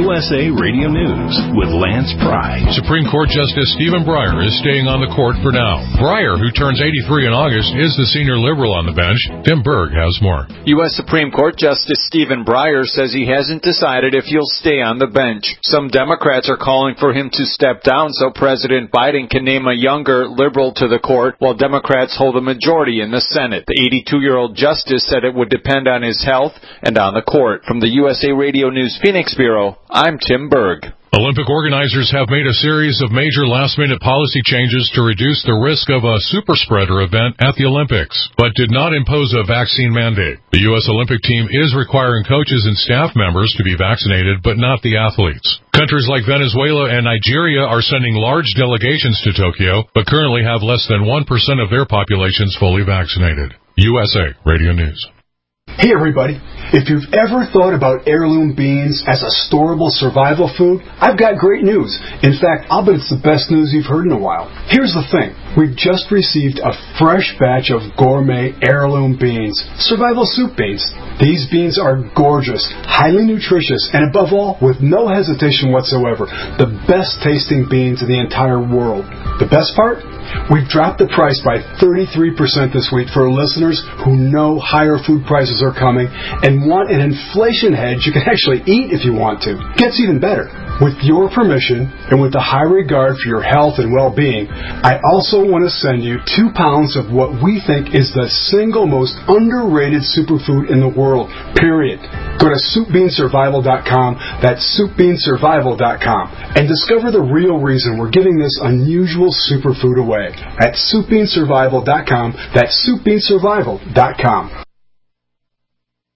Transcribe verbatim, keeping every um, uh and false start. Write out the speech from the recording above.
U S A Radio News with Lance Pry. Supreme Court Justice Stephen Breyer is staying on the court for now. Breyer, who turns eighty-three in August, is the senior liberal on the bench. Tim Berg has more. U S Supreme Court Justice Stephen Breyer says he hasn't decided if he'll stay on the bench. Some Democrats are calling for him to step down so President Biden can name a younger liberal to the court, while Democrats hold a majority in the Senate. The eighty-two-year-old justice said it would depend on his health and on the court. From the U S A Radio News Phoenix Bureau, I'm Tim Berg. Olympic organizers have made a series of major last-minute policy changes to reduce the risk of a super-spreader event at the Olympics, but did not impose a vaccine mandate. The U S Olympic team is requiring coaches and staff members to be vaccinated, but not the athletes. Countries like Venezuela and Nigeria are sending large delegations to Tokyo, but currently have less than one percent of their populations fully vaccinated. U S A Radio News. Hey everybody, if you've ever thought about heirloom beans as a storable survival food, I've got great news. In fact, I'll bet it's the best news you've heard in a while. Here's the thing. We've just received a fresh batch of gourmet heirloom beans, survival soup beans. These beans are gorgeous, highly nutritious, and above all, with no hesitation whatsoever, the best tasting beans in the entire world. The best part? We've dropped the price by thirty-three percent this week for listeners who know higher food prices are coming and want an inflation hedge you can actually eat if you want to. Gets even better. With your permission and with the high regard for your health and well-being, I also want to send you two pounds of what we think is the single most underrated superfood in the world, period. Go to soup bean survival dot com, that's soup bean survival dot com, and discover the real reason we're giving this unusual superfood away at soup bean survival dot com, that's soup bean survival dot com.